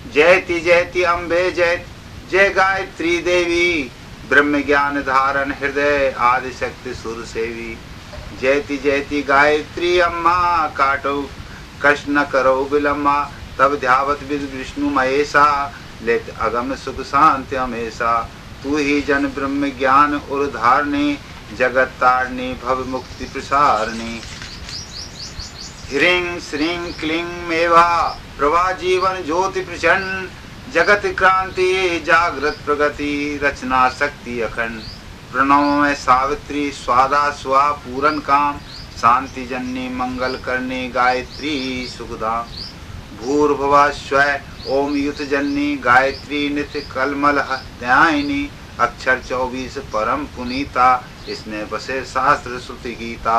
जयति जयति अम्बे जय जय गायत्री देवी, ब्रह्म ज्ञान धारण हृदय आदि शक्ति सुर सेवी। जयति जयति गायत्री अम्मा, काटो कष्ट न करो विलम्बा, तब ध्यावत विद विष्णु महेशा, लेत अगम सुख शांति हमेशा। तू ही जन ब्रह्म ज्ञान और धारणी, जगत तारणी भव मुक्ति प्रसारणी। ह्रीं श्रीं क्लीं मेवा प्रभा जीवन ज्योति प्रचंड, जगत क्रांति जागृत प्रगति रचना शक्ति अखंड। प्रणव में सावित्री स्वादा स्वा पूरन काम, शांति जननी मंगल करनी गायत्री सुखधाम। भूर्भुवः स्वः ओम युत जननी, गायत्री नित्य कलमल ध्यायिनी। अक्षर 24 परम पुनीता, इसमें बसे शास्त्र श्रुति गीता।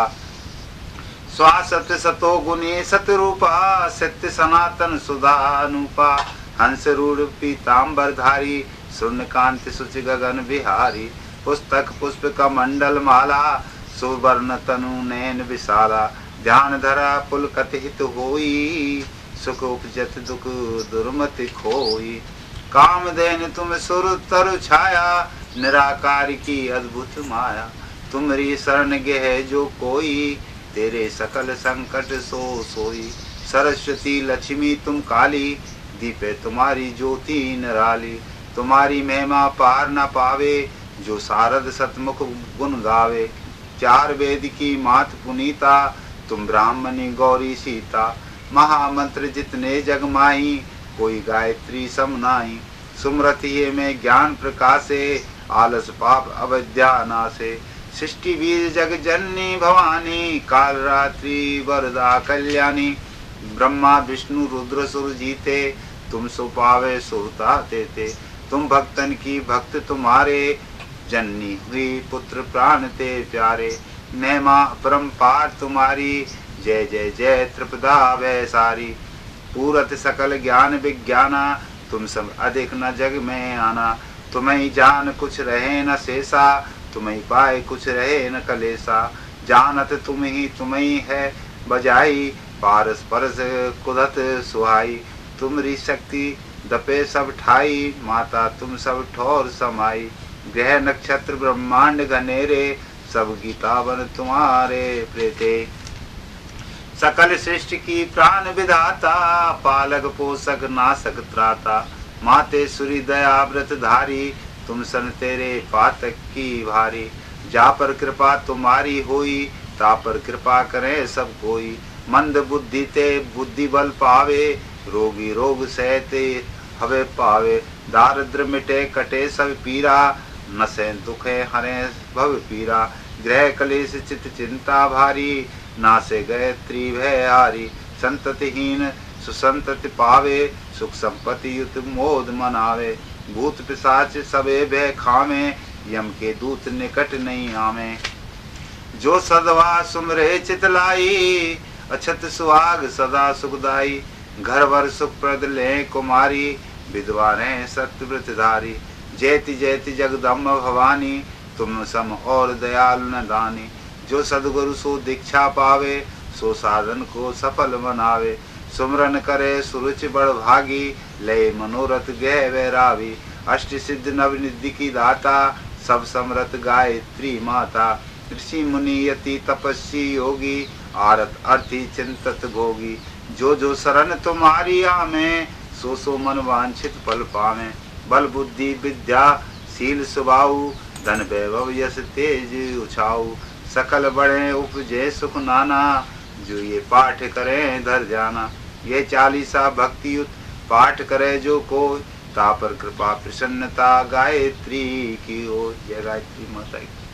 स्वा सत्य सतो गुणी सतरूपा, सत्य सनातन सुधानुपा। हंस रूढ़ पीताम्बर धारी, स्वर्ण कांति सुचि गगन बिहारी। पुस्तक पुष्प का मंडल माला, सुवर्ण तनु नैन विशाला। ध्यान धरा पुलकत हित होई, सुख उपजत दुख दुर्मति खोई। कामधेन तुम सुर तरु छाया, निराकार की अद्भुत माया। तुम्हारी शरण गए जो कोई, तेरे सकल संकट सो सोई। सरस्वती लक्ष्मी तुम काली, दीपे तुम्हारी ज्योति निराली। तुम्हारी महिमा पार न पावे, जो सारद सतमुख गुण गावे। चार वेद की मात पुनीता, तुम ब्राह्मणी गौरी सीता। महामंत्र जितने जग माही, कोई गायत्री सम नाई। सुमरति में ज्ञान प्रकाशे, आलस पाप अविद्या नासे। सृष्टि बीज जग जननी भवानी, काल रात्रि वरदा कल्याणी। ब्रह्मा विष्णु रुद्र सुर जीते, तुम सो पावे सुरता देते। तुम भक्तन की भक्त तुम्हारे, जननी हुई पुत्र प्राण ते प्यारे। महिमा परम्पार तुम्हारी, जय जय जय त्रिपदा वैसारी। पूरत सकल ज्ञान विज्ञाना, तुम सब अधिक न जग में आना। तुम्हें जान कुछ रहे न शेषा, तुम्हें पाए कुछ रहे न कलेसा। जानत तुम ही है बजाई, पारस परस कुदत सुहाई। तुमरी शक्ति दपे सब ठाई, माता तुम सब ठोर समाई। ग्रह नक्षत्र ब्रह्मांड घनेरे, सब गीतावन तुम्हारे प्रेते। सकल सृष्टि की प्राण विधाता, पालक पोषक नाशक त्राता। माते सुरी दया व्रत धारी, तुम सन तेरे पातक की भारी। जा पर कृपा तुम्हारी होई, ता पर कृपा करे सब कोई। मंद बुद्धि ते बुद्धि बल पावे, रोगी रोग सहते हवे पावे। दारिद्र मिटे कटे सब पीरा, नसे दुखे हरे भव पीरा। ग्रह कलेश चित चिंता भारी, नासे गए त्रिभय हारी। संततिहीन सुसंतति पावे, सुख संपत्ति युत मोद मनावे। भूत पिशाच सबे भय खामे, यम के दूत निकट नहीं आमे। जो सदवा सुमरे चितलाई, अछत सुहाग सदा सुखदाई। घर वर सुख प्रद ले कुमारी, विधवा रहे सत्यव्रत धारी। जयति जयति जगदम्ब भवानी, तुम सम और दयालु न दानी। जो सदगुरु सो दीक्षा पावे, सो साधन को सफल बनावे। सुमरन करे सुरुच बड़ भागी, लय मनोरथ गह वैरावी। अष्ट सिद्ध नवनिधि की दाता, सब समरथ गायत्री माता। ऋषि मुनि यति तपस्वी योगी, आरत अर्थी चिंतत भोगी। जो जो शरण तुम्हारी आमे, सो सो मन वांछित फल पावे। बल बुद्धि विद्या शील सुभाऊ, धन वैभव यश तेज उछाऊ। सकल बड़े उपजे सुख नाना, जो ये पाठ करें धर जाना। ये 40 भक्ति युत पाठ करे जो को, ता पर कृपा प्रसन्नता गायत्री की हो। जय गायत्री माता की।